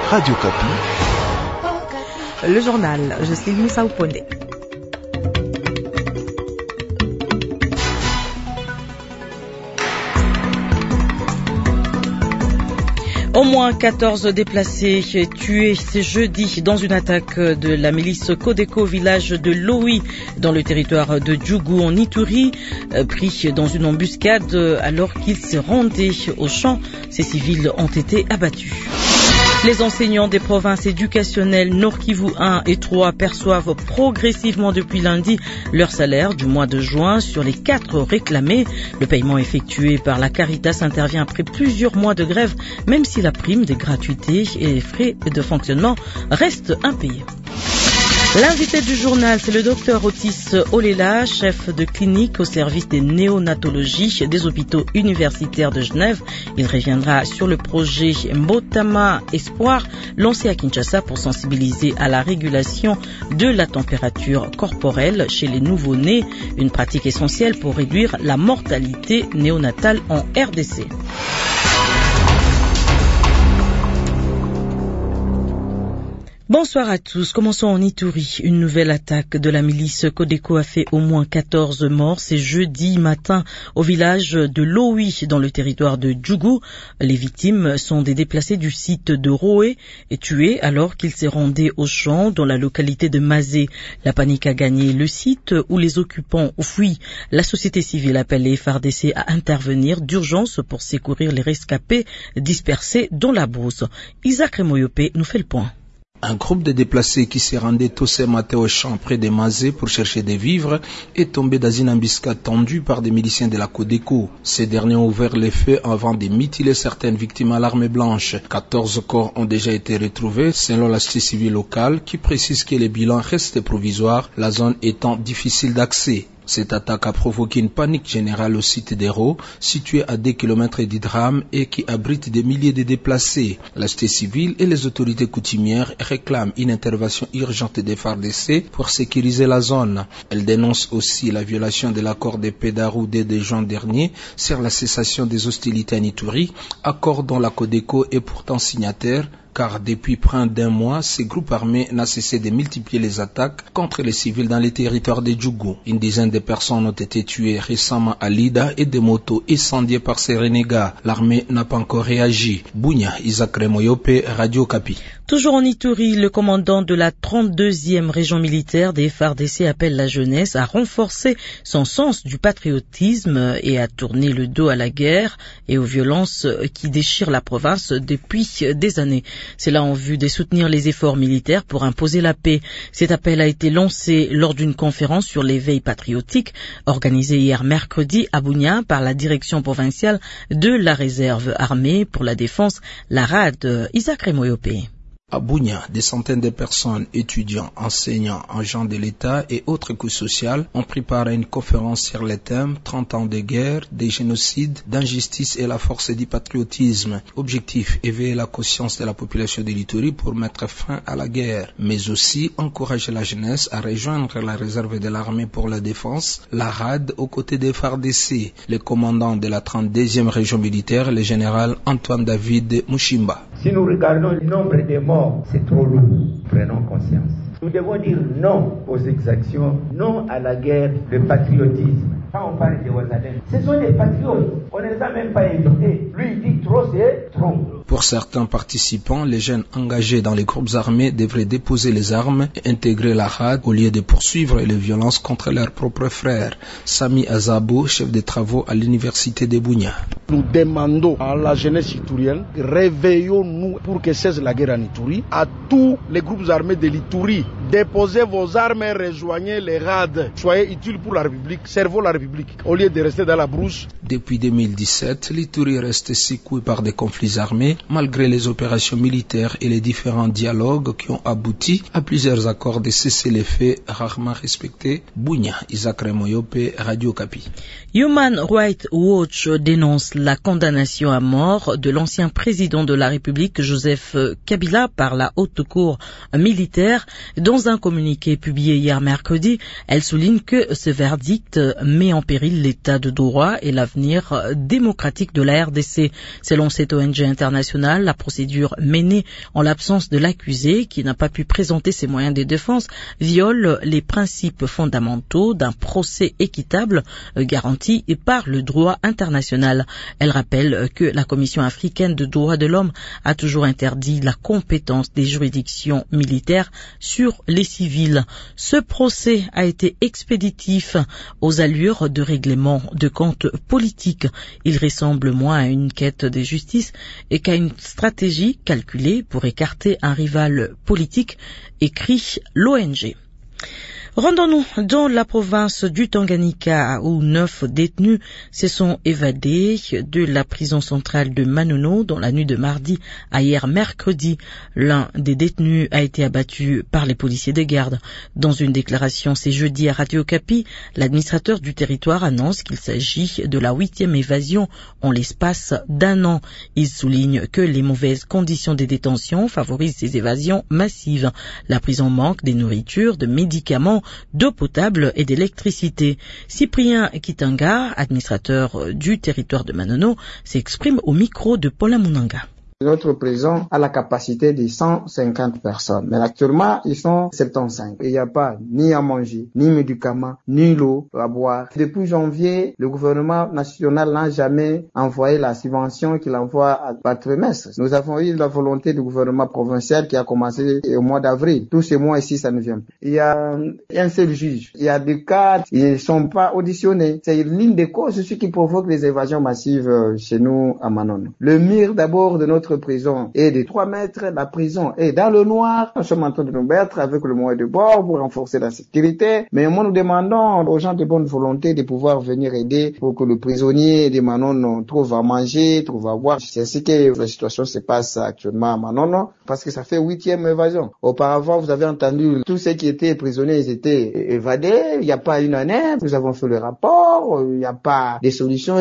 Radio Kapi. Le journal, je suis Moussa Oupondé. Au moins 14 déplacés tués ce jeudi dans une attaque de la milice Codeco au village de Loui dans le territoire de Djougou en Ituri, pris dans une embuscade alors qu'ils se rendaient au champ. Ces civils ont été abattus. Les enseignants des provinces éducationnelles Nord Kivu 1 et 3 perçoivent progressivement depuis lundi leur salaire du mois de juin sur les 4 réclamés. Le paiement effectué par la Caritas intervient après plusieurs mois de grève, même si la prime des gratuités et les frais de fonctionnement restent impayés. L'invité du journal, c'est le docteur Otis Olela, chef de clinique au service des néonatologies des hôpitaux universitaires de Genève. Il reviendra sur le projet Mbotama Espoir, lancé à Kinshasa pour sensibiliser à la régulation de la température corporelle chez les nouveau-nés, une pratique essentielle pour réduire la mortalité néonatale en RDC. Bonsoir à tous. Commençons en Ituri. Une nouvelle attaque de la milice Codeco a fait au moins 14 morts. C'est jeudi matin au village de Loui dans le territoire de Djougou. Les victimes sont des déplacés du site de Roé et tués alors qu'ils se rendaient au champ dans la localité de Mazé. La panique a gagné le site où les occupants ont fui. La société civile appelle les FARDC à intervenir d'urgence pour secourir les rescapés dispersés dans la brousse. Isaac Remoyope nous fait le point. Un groupe de déplacés qui se rendait tôt ce matin au champ près de Mazé pour chercher des vivres est tombé dans une embuscade tendue par des miliciens de la Codeco. Ces derniers ont ouvert les feux avant de mutiler certaines victimes à l'arme blanche. 14 corps ont déjà été retrouvés selon la société civile locale qui précise que les bilans restent provisoires, la zone étant difficile d'accès. Cette attaque a provoqué une panique générale au site d'Hérault, situé à 2 km d'Idram et qui abrite des milliers de déplacés. La société civile et les autorités coutumières réclament une intervention urgente des FARDC pour sécuriser la zone. Elle dénonce aussi la violation de l'accord de paix d'Arroudé de juin dernier sur la cessation des hostilités en Ituri, accord dont la Codeco est pourtant signataire, car depuis près d'un mois, ces groupes armés n'ont cessé de multiplier les attaques contre les civils dans les territoires de Djougou. Une dizaine de personnes ont été tuées récemment à Lida et des motos incendiées par ces renégats. L'armée n'a pas encore réagi. Bounia, Isaac Remoyope, Radio Kapi. Toujours en Ituri, le commandant de la 32e région militaire des FARDC appelle la jeunesse à renforcer son sens du patriotisme et à tourner le dos à la guerre et aux violences qui déchirent la province depuis des années. C'est là en vue de soutenir les efforts militaires pour imposer la paix. Cet appel a été lancé lors d'une conférence sur l'éveil patriotique organisée hier mercredi à Bounia par la direction provinciale de la réserve armée pour la défense, la RAD. Isaac Remoyope. À Bounia, des centaines de personnes, étudiants, enseignants, agents de l'État et autres couches sociales ont préparé une conférence sur le thème 30 ans de guerre, des génocides, d'injustice et la force du patriotisme. Objectif, éveiller la conscience de la population de l'Ituri pour mettre fin à la guerre, mais aussi encourager la jeunesse à rejoindre la réserve de l'armée pour la défense, la RAD, aux côtés des FARDC. Le commandant de la 32e région militaire, le général Antoine David Mushimba. Si nous regardons le nombre de morts, c'est trop lourd. Prenons conscience. Nous devons dire non aux exactions, non à la guerre, le patriotisme. Quand on parle de Ouattara, ce sont des patriotes. On ne les a même pas invités. Lui, il dit trop, c'est trop. Pour certains participants, les jeunes engagés dans les groupes armés devraient déposer les armes et intégrer la RAD au lieu de poursuivre les violences contre leurs propres frères. Sami Azabo, chef des travaux à l'université de Bounia. Nous demandons à la jeunesse iturienne, réveillons-nous pour que cesse la guerre en Ituri. À tous les groupes armés de l'Ituri, déposez vos armes et rejoignez les RAD. Soyez utiles pour la République, servons la République, au lieu de rester dans la brousse. Depuis 2017, l'Ituri reste secoué par des conflits armés, malgré les opérations militaires et les différents dialogues qui ont abouti à plusieurs accords de cessez-le-feu rarement respectés. Bounia, Isaac Remoyope, Radio Kapi. Human Rights Watch dénonce la condamnation à mort de l'ancien président de la République, Joseph Kabila, par la haute cour militaire. Dans un communiqué publié hier mercredi, elle souligne que ce verdict met en péril l'état de droit et l'avenir démocratique de la RDC. Selon cette ONG internationale, la procédure menée en l'absence de l'accusé, qui n'a pas pu présenter ses moyens de défense, viole les principes fondamentaux d'un procès équitable garanti par le droit international. Elle rappelle que la Commission africaine de droits de l'homme a toujours interdit la compétence des juridictions militaires sur les civils. Ce procès a été expéditif aux allures de règlement de comptes politiques. Il ressemble moins à une quête de justice et qu'à une stratégie calculée pour écarter un rival politique, écrit l'ONG. Rendons-nous dans la province du Tanganyika où 9 détenus se sont évadés de la prison centrale de Manono dans la nuit de mardi à hier mercredi. L'un des détenus a été abattu par les policiers de garde. Dans une déclaration ce jeudi à Radio Okapi, l'administrateur du territoire annonce qu'il s'agit de la 8e évasion en l'espace d'un an. Il souligne que les mauvaises conditions de détention favorisent ces évasions massives. La prison manque de nourriture, de médicaments, d'eau potable et d'électricité. Cyprien Kitanga, administrateur du territoire de Manono, s'exprime au micro de Paula Munanga. Notre prison a la capacité de 150 personnes, mais actuellement ils sont 75. Il n'y a pas ni à manger, ni médicaments, ni l'eau à boire. Depuis janvier, le gouvernement national n'a jamais envoyé la subvention qu'il envoie par trimestre. Nous avons eu la volonté du gouvernement provincial qui a commencé au mois d'avril. Tous ces mois ici, ça ne vient pas. Il y a un seul juge. Il y a des cas, ils ne sont pas auditionnés. C'est une ligne de cause, ce qui provoque les évasions massives chez nous à Manono. Le mur d'abord de notre prison est de 3 mètres, la prison est dans le noir. Nous sommes en train de nous battre avec le moyen de bord pour renforcer la sécurité. Mais moi, nous demandons aux gens de bonne volonté de pouvoir venir aider pour que le prisonnier de Manono trouve à manger, trouve à boire. C'est ainsi que la situation se passe actuellement à Manono parce que ça fait 8e évasion. Auparavant, vous avez entendu tous ceux qui étaient prisonniers, ils étaient évadés. Il n'y a pas une année. Nous avons fait le rapport. Il n'y a pas de solution.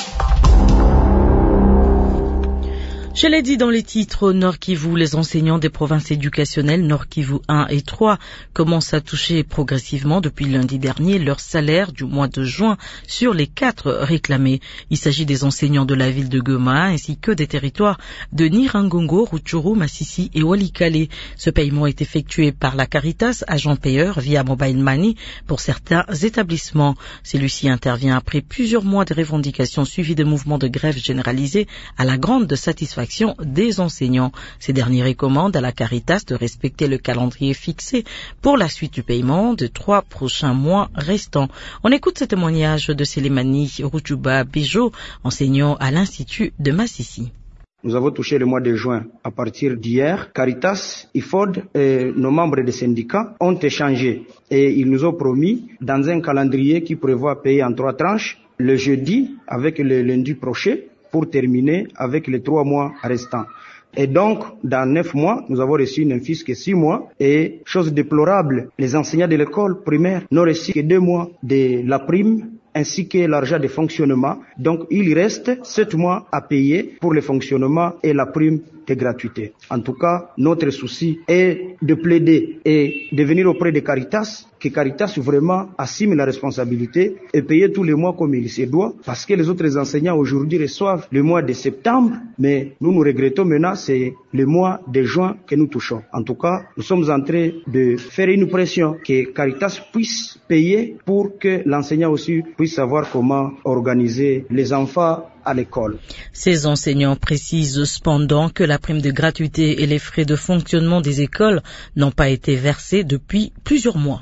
Je l'ai dit dans les titres, au Nord Kivu, les enseignants des provinces éducationnelles Nord Kivu 1 et 3 commencent à toucher progressivement depuis lundi dernier leur salaire du mois de juin sur les 4 réclamés. Il s'agit des enseignants de la ville de Goma ainsi que des territoires de Nirangongo, Rutshuru, Masisi et Walikale. Ce paiement est effectué par la Caritas, agent payeur via Mobile Money pour certains établissements. Celui-ci intervient après plusieurs mois de revendications suivies de mouvements de grève généralisés à la grande satisfaction des enseignants. Ces derniers recommandent à la Caritas de respecter le calendrier fixé pour la suite du paiement de 3 prochains mois restants. On écoute ce témoignage de Selemani Rutuba Bejo, enseignant à l'Institut de Masisi. Nous avons touché le mois de juin. À partir d'hier, Caritas, IFOD et nos membres des syndicats ont échangé et ils nous ont promis dans un calendrier qui prévoit payer en 3 tranches le jeudi avec le lundi prochain pour terminer avec les 3 mois restants. Et donc, dans 9 mois, nous avons reçu une infisque 6 mois et, chose déplorable, les enseignants de l'école primaire n'ont reçu que 2 mois de la prime ainsi que l'argent de fonctionnement. Donc, il reste 7 mois à payer pour le fonctionnement et la prime de gratuité. En tout cas, notre souci est de plaider et de venir auprès de Caritas, que Caritas vraiment assume la responsabilité et payer tous les mois comme il se doit, parce que les autres enseignants aujourd'hui reçoivent le mois de septembre, mais nous regrettons maintenant, c'est le mois de juin que nous touchons. En tout cas, nous sommes en train de faire une pression que Caritas puisse payer pour que l'enseignant aussi puisse savoir comment organiser les enfants à l'école. Ces enseignants précisent cependant que la prime de gratuité et les frais de fonctionnement des écoles n'ont pas été versés depuis plusieurs mois.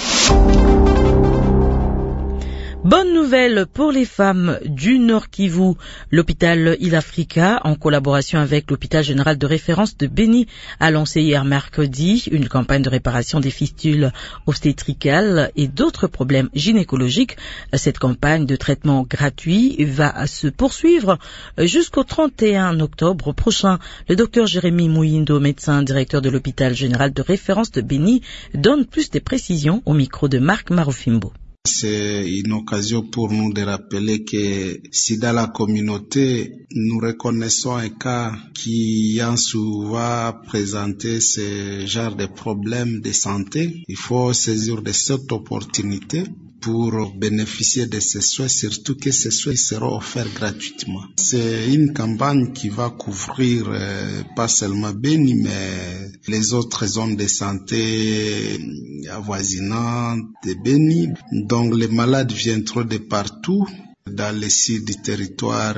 Bonne nouvelle pour les femmes du Nord Kivu. L'hôpital Il-Africa, en collaboration avec l'hôpital général de référence de Beni, a lancé hier mercredi une campagne de réparation des fistules obstétricales et d'autres problèmes gynécologiques. Cette campagne de traitement gratuit va se poursuivre jusqu'au 31 octobre prochain. Le docteur Jérémy Mouyindo, médecin directeur de l'hôpital général de référence de Beni, donne plus de précisions au micro de Marc Marufimbo. C'est une occasion pour nous de rappeler que si dans la communauté, nous reconnaissons un cas qui a souvent présenté ce genre de problèmes de santé, il faut saisir de cette opportunité pour bénéficier de ces soins, surtout que ces soins seront offerts gratuitement. C'est une campagne qui va couvrir pas seulement Beni, mais les autres zones de santé avoisinantes de Beni. Donc les malades viendront de partout, dans les sites du territoire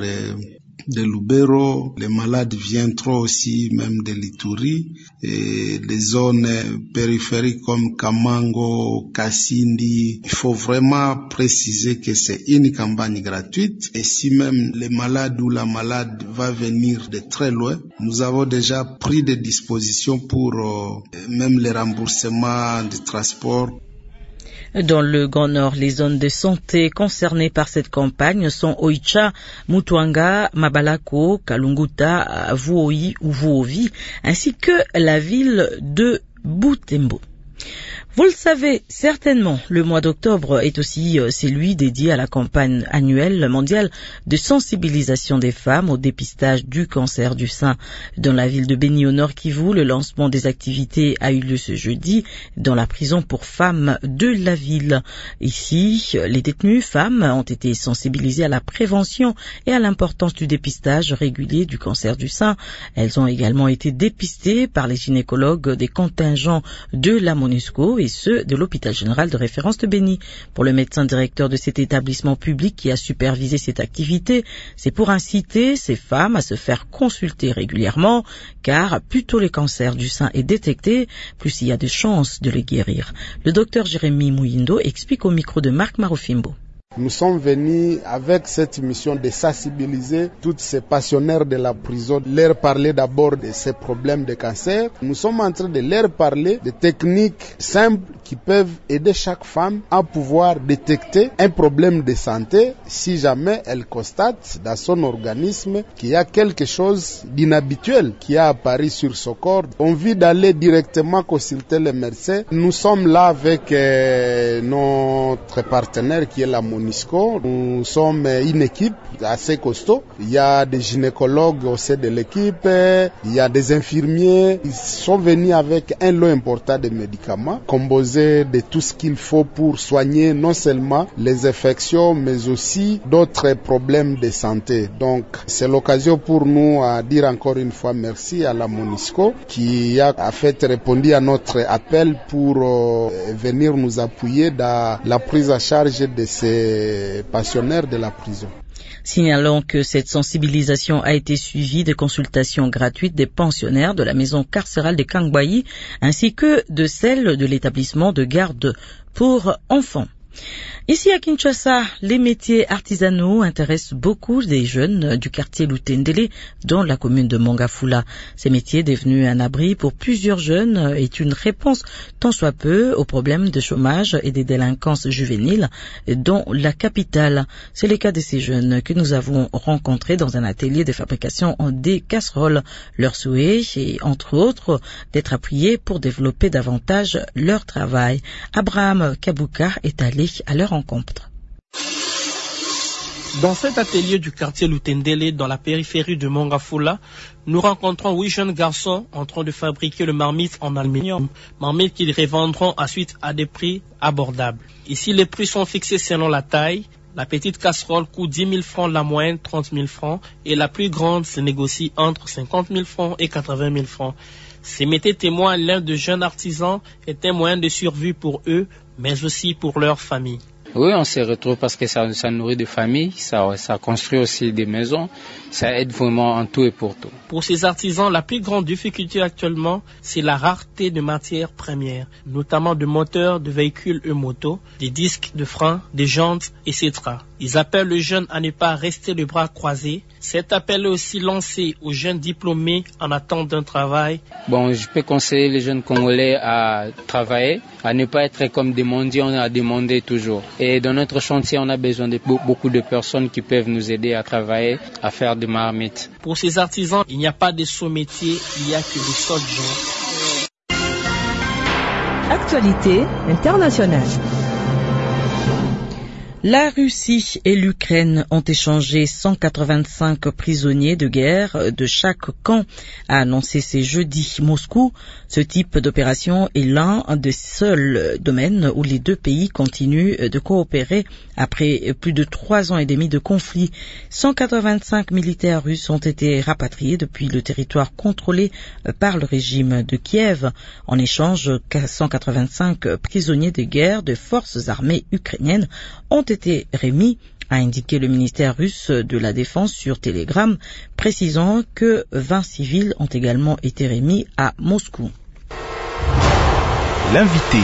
de Lubero. Les malades viendront aussi même de l'Ituri et les zones périphériques comme Kamango, Kassindi. Il faut vraiment préciser que c'est une campagne gratuite et si même les malades ou la malade va venir de très loin, nous avons déjà pris des dispositions pour même les remboursements du transport. Dans le Grand Nord, les zones de santé concernées par cette campagne sont Oicha, Mutuanga, Mabalako, Kalunguta, Vuoi ou Vuovi, ainsi que la ville de Butembo. Vous le savez certainement, le mois d'octobre est aussi celui dédié à la campagne annuelle mondiale de sensibilisation des femmes au dépistage du cancer du sein. Dans la ville de Beni au Nord Kivu, le lancement des activités a eu lieu ce jeudi dans la prison pour femmes de la ville. Ici, les détenues femmes ont été sensibilisées à la prévention et à l'importance du dépistage régulier du cancer du sein. Elles ont également été dépistées par les gynécologues des contingents de la MONUSCO et ceux de l'hôpital général de référence de Beni. Pour le médecin directeur de cet établissement public qui a supervisé cette activité, c'est pour inciter ces femmes à se faire consulter régulièrement, car plus tôt le cancer du sein est détecté, plus il y a de chances de le guérir. Le docteur Jérémy Mouyindo explique au micro de Marc Marofimbo. Nous sommes venus avec cette mission de sensibiliser toutes ces pensionnaires de la prison, leur parler d'abord de ces problèmes de cancer. Nous sommes en train de leur parler de techniques simples qui peuvent aider chaque femme à pouvoir détecter un problème de santé si jamais elle constate dans son organisme qu'il y a quelque chose d'inhabituel qui a apparu sur son corps. On vient d'aller directement consulter le médecin. Nous sommes là avec notre partenaire qui est la MONUSCO. Nous sommes une équipe assez costaud. Il y a des gynécologues au sein de l'équipe, il y a des infirmiers. Ils sont venus avec un lot important de médicaments, composés de tout ce qu'il faut pour soigner non seulement les infections, mais aussi d'autres problèmes de santé. Donc, c'est l'occasion pour nous à dire encore une fois merci à la MONUSCO qui a fait répondre à notre appel pour venir nous appuyer dans la prise en charge de ces pensionnaires de la prison. Signalons que cette sensibilisation a été suivie de consultations gratuites des pensionnaires de la maison carcérale de Kangbayi ainsi que de celle de l'établissement de garde pour enfants. Ici à Kinshasa, les métiers artisanaux intéressent beaucoup des jeunes du quartier Lutendele dans la commune de Mongafula. Ces métiers devenus un abri pour plusieurs jeunes est une réponse tant soit peu aux problèmes de chômage et des délinquances juvéniles dans la capitale. C'est le cas de ces jeunes que nous avons rencontrés dans un atelier de fabrication des casseroles. Leur souhait est, entre autres, d'être appuyés pour développer davantage leur travail. Abraham Kabuka est allé à leur rencontre. Dans cet atelier du quartier Lutendele, dans la périphérie de Mongafula, nous rencontrons 8 jeunes garçons en train de fabriquer le marmite en aluminium, marmite qu'ils revendront ensuite à des prix abordables. Ici, les prix sont fixés selon la taille. La petite casserole coûte 10 000 francs, la moyenne 30 000 francs et la plus grande se négocie entre 50 000 francs et 80 000 francs. Ces métiers témoignent l'un de jeunes artisans est un moyen de survie pour eux, mais aussi pour leur famille. Oui, on se retrouve parce que ça nourrit des familles, ça construit aussi des maisons, ça aide vraiment en tout et pour tout. Pour ces artisans, la plus grande difficulté actuellement, c'est la rareté de matières premières, notamment de moteurs de véhicules et motos, des disques de frein, des jantes, etc. Ils appellent les jeunes à ne pas rester les bras croisés. Cet appel est aussi lancé aux jeunes diplômés en attente d'un travail. Bon, je peux conseiller les jeunes Congolais à travailler, à ne pas être comme des mendiants, à demander toujours. Et dans notre chantier, on a besoin de beaucoup de personnes qui peuvent nous aider à travailler, à faire des marmites. Pour ces artisans, il n'y a pas de sous-métier, il n'y a que des seuls gens. Actualité internationale. La Russie et l'Ukraine ont échangé 185 prisonniers de guerre de chaque camp, a annoncé ce jeudi Moscou. Ce type d'opération est l'un des seuls domaines où les deux pays continuent de coopérer après plus de 3 ans et demi de conflit. 185 militaires russes ont été rapatriés depuis le territoire contrôlé par le régime de Kiev. En échange, 185 prisonniers de guerre de forces armées ukrainiennes ont été remis, a indiqué le ministère russe de la Défense sur Telegram, précisant que 20 civils ont également été remis à Moscou. L'invité.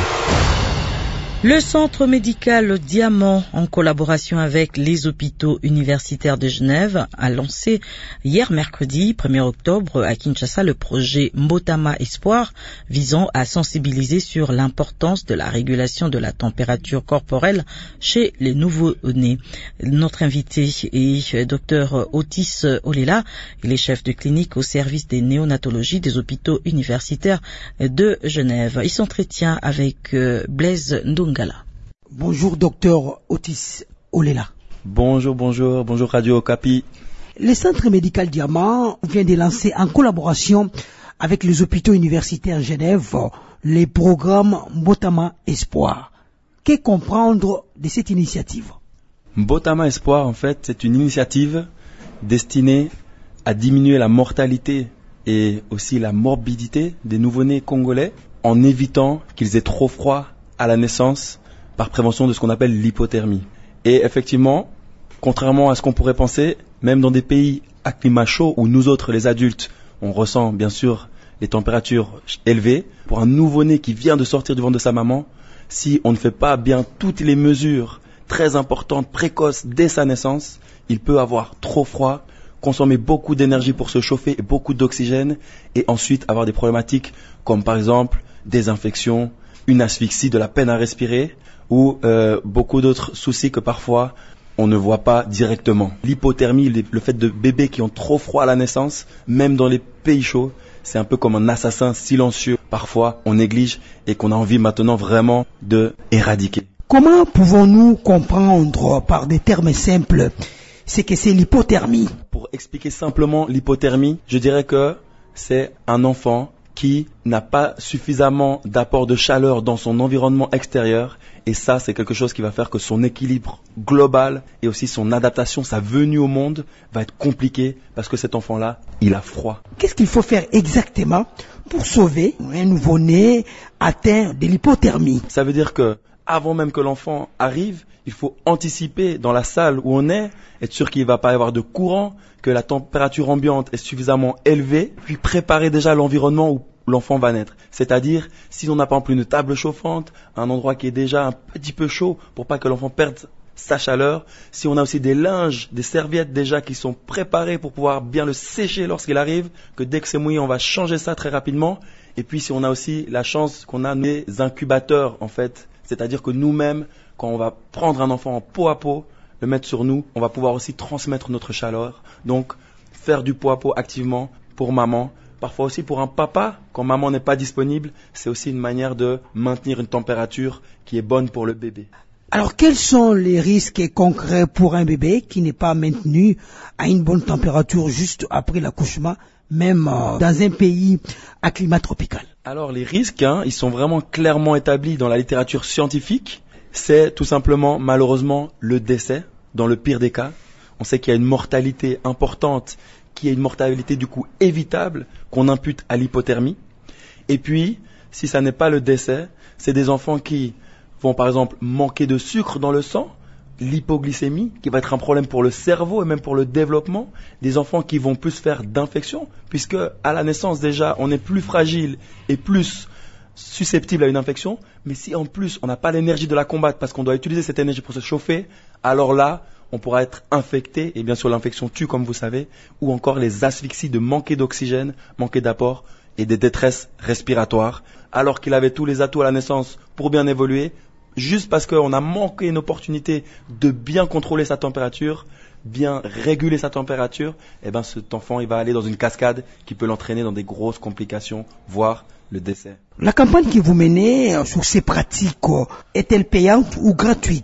Le centre médical Diamant, en collaboration avec les hôpitaux universitaires de Genève, a lancé hier mercredi 1er octobre à Kinshasa le projet Mbotama Espoir, visant à sensibiliser sur l'importance de la régulation de la température corporelle chez les nouveau-nés. Notre invité est Dr Otis Olela, il est chef de clinique au service des néonatologies des hôpitaux universitaires de Genève. Il s'entretient avec Blaise Ndongala. Bonjour docteur Otis Olela. Bonjour Radio Okapi. Le centre médical Diamant vient de lancer en collaboration avec les hôpitaux universitaires Genève les programmes Mbotama Espoir. Que comprendre de cette initiative? Mbotama Espoir, en fait, c'est une initiative destinée à diminuer la mortalité et aussi la morbidité des nouveau-nés congolais en évitant qu'ils aient trop froid à la naissance par prévention de ce qu'on appelle l'hypothermie. Et effectivement, contrairement à ce qu'on pourrait penser, même dans des pays à climat chaud où nous autres, les adultes, on ressent bien sûr les températures élevées, pour un nouveau-né qui vient de sortir du ventre de sa maman, si on ne fait pas bien toutes les mesures très importantes, précoces dès sa naissance, il peut avoir trop froid, consommer beaucoup d'énergie pour se chauffer et beaucoup d'oxygène, et ensuite avoir des problématiques comme par exemple des infections, une asphyxie, de la peine à respirer, ou beaucoup d'autres soucis que parfois on ne voit pas directement. L'hypothermie, le fait de bébés qui ont trop froid à la naissance, même dans les pays chauds, c'est un peu comme un assassin silencieux. Parfois on néglige et qu'on a envie maintenant vraiment de éradiquer. Comment pouvons-nous comprendre par des termes simples ce que c'est l'hypothermie? Pour expliquer simplement l'hypothermie, je dirais que c'est un enfant qui n'a pas suffisamment d'apport de chaleur dans son environnement extérieur, et ça c'est quelque chose qui va faire que son équilibre global et aussi son adaptation, sa venue au monde va être compliquée parce que cet enfant-là, il a froid. Qu'est-ce qu'il faut faire exactement pour sauver un nouveau-né atteint de l'hypothermie? Ça veut dire que avant même que l'enfant arrive, il faut anticiper dans la salle où on est, être sûr qu'il ne va pas y avoir de courant, que la température ambiante est suffisamment élevée, puis préparer déjà l'environnement où l'enfant va naître. C'est-à-dire, si on n'a pas une table chauffante, un endroit qui est déjà un petit peu chaud pour pas que l'enfant perde sa chaleur, si on a aussi des linges, des serviettes déjà qui sont préparées pour pouvoir bien le sécher lorsqu'il arrive, que dès que c'est mouillé, on va changer ça très rapidement. Et puis si on a aussi la chance qu'on a des incubateurs en fait, c'est-à-dire que nous-mêmes, quand on va prendre un enfant en peau à peau, le mettre sur nous, on va pouvoir aussi transmettre notre chaleur. Donc, faire du peau à peau activement pour maman. Parfois aussi pour un papa, quand maman n'est pas disponible, c'est aussi une manière de maintenir une température qui est bonne pour le bébé. Alors, quels sont les risques concrets pour un bébé qui n'est pas maintenu à une bonne température juste après l'accouchement, même dans un pays à climat tropical? Alors, les risques, ils sont vraiment clairement établis dans la littérature scientifique. C'est tout simplement, malheureusement, le décès, dans le pire des cas. On sait qu'il y a une mortalité importante, qui est une mortalité du coup évitable, qu'on impute à l'hypothermie. Et puis, si ça n'est pas le décès, c'est des enfants qui vont par exemple manquer de sucre dans le sang, l'hypoglycémie, qui va être un problème pour le cerveau et même pour le développement, des enfants qui vont plus faire d'infections, puisque à la naissance déjà, on est plus fragile et plus susceptible à une infection, mais si en plus on n'a pas l'énergie de la combattre parce qu'on doit utiliser cette énergie pour se chauffer, alors là, on pourra être infecté, et bien sûr l'infection tue comme vous savez, ou encore les asphyxies de manquer d'oxygène, manquer d'apport et des détresses respiratoires, alors qu'il avait tous les atouts à la naissance pour bien évoluer, juste parce qu'on a manqué une opportunité de bien contrôler sa température, bien réguler sa température, et bien cet enfant il va aller dans une cascade qui peut l'entraîner dans des grosses complications, voire le décès. La campagne que vous menez sur ces pratiques est-elle payante ou gratuite?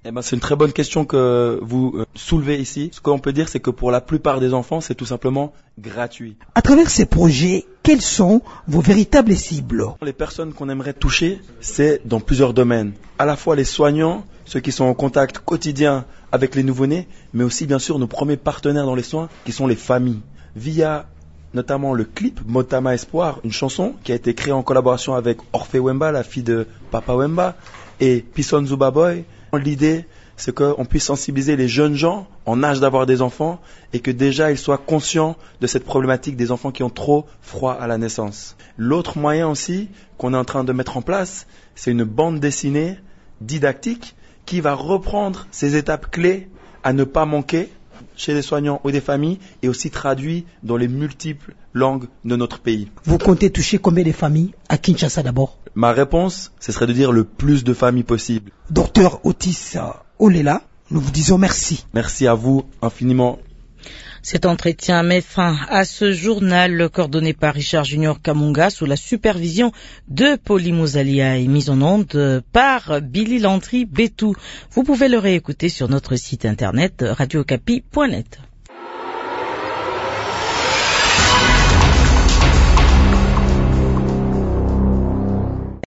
C'est une très bonne question que vous soulevez ici. Ce qu'on peut dire, c'est que pour la plupart des enfants, c'est tout simplement gratuit. À travers ces projets, quelles sont vos véritables cibles? Les personnes qu'on aimerait toucher, c'est dans plusieurs domaines. À la fois les soignants, ceux qui sont en contact quotidien avec les nouveau-nés, mais aussi bien sûr nos premiers partenaires dans les soins, qui sont les familles. Via notamment le clip Motama Espoir, une chanson qui a été créée en collaboration avec Orphée Wemba, la fille de Papa Wemba, et Pison Zuba Boy. L'idée, c'est qu'on puisse sensibiliser les jeunes gens en âge d'avoir des enfants et que déjà ils soient conscients de cette problématique des enfants qui ont trop froid à la naissance. L'autre moyen aussi qu'on est en train de mettre en place, c'est une bande dessinée didactique qui va reprendre ces étapes clés à ne pas manquer chez les soignants ou des familles et aussi traduit dans les multiples langues de notre pays. Vous comptez toucher combien de familles à Kinshasa d'abord? Ma réponse, ce serait de dire le plus de familles possible. Docteur Otis Olela, nous vous disons merci. Merci à vous infiniment. Cet entretien met fin à ce journal coordonné par Richard Junior Kamunga sous la supervision de Pauline Mouzalia et mise en onde par Billy Lantry Betou. Vous pouvez le réécouter sur notre site internet radiocapi.net.